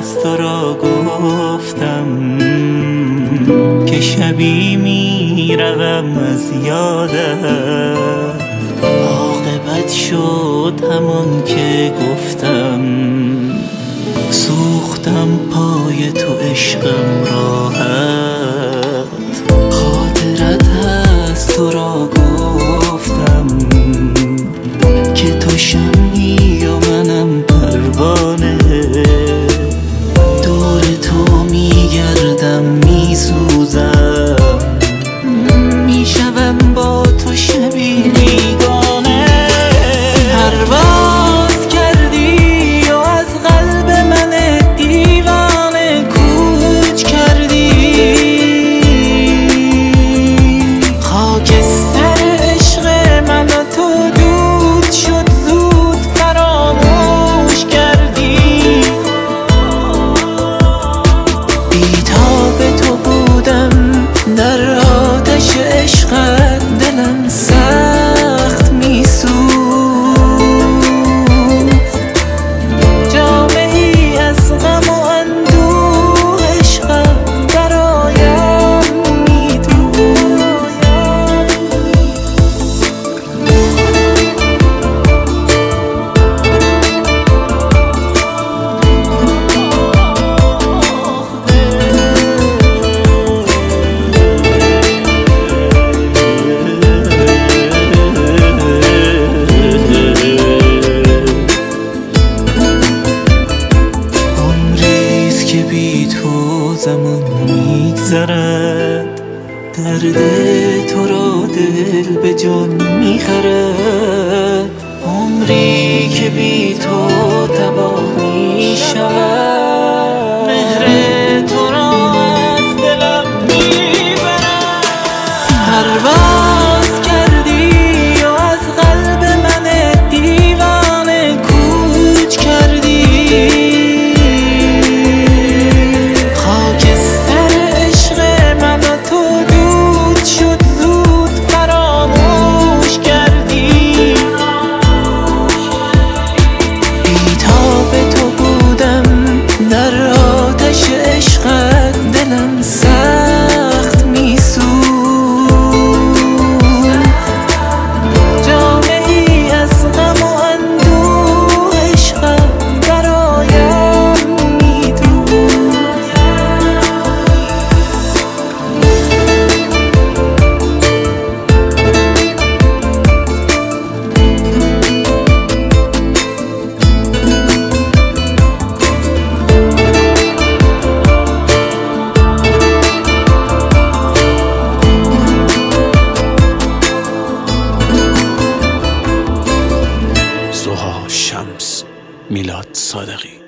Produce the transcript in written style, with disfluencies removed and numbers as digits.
از تو را گفتم که شبی میروم از یادت. عاقبت شد همان که گفتم، سوختم پای تو عشقم راحت. خاطرت هست تو را گفتم که تو شمعی و منم پروانه. دور تو میگردم میسوزم، میشوم با تو شبی بیگانه. پرواز کردی و از قلب من دیوانه کوچ کردی. خاکستر عشق من و تو دود شد، زود فراموش کردی. بیتاب تو بودم در آتش عشقت، دلم سخت میسوخت. جامعی از غم و اندوه عشقم برایم میدوخت. بی تو زمان میگذرد، درد تو را دل به جان میخرد. عمری که بی تو تباه میشود، مهر تو را از دلم میبرد. پرواز کردی و از قلب من دیوانه کوچ کردی. در آتش عشقت دلم سخت میسوخت. جامعی از غم و اندوه عشقم برایم میدوخت. شمس میلاد صادقی.